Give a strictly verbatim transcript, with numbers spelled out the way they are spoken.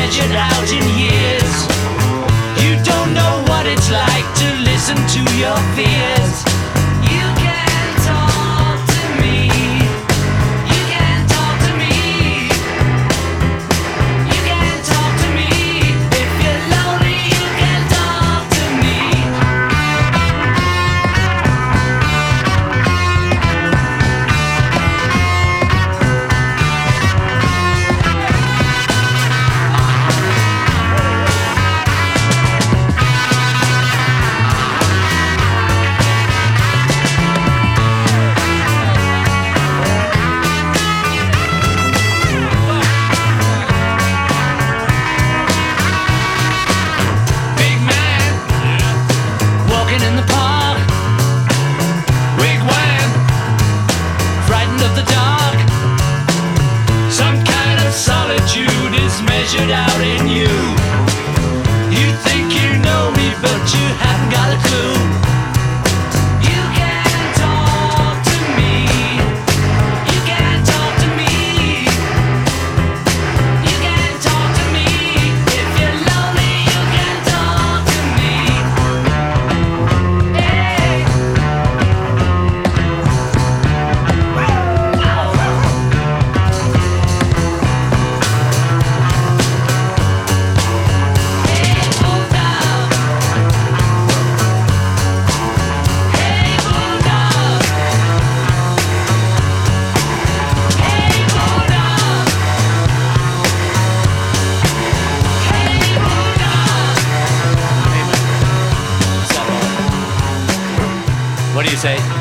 measured out in years. You don't know what it's like to listen to your fears. You can talk to me. You can talk to me. You can talk to me. If you're lonely, you can talk to me. Big man, walking in the park. Wigwam, frightened of the dark. Some kind of solitude is measured out in you. You think you know me, but you haven't got a clue. You can talk to me. You can talk to me. You can talk to me. If you're lonely, you can talk to me. Hey. Hey, bulldog. Hey, bulldog. Hey, bulldog. Hey, bulldog. What do you say?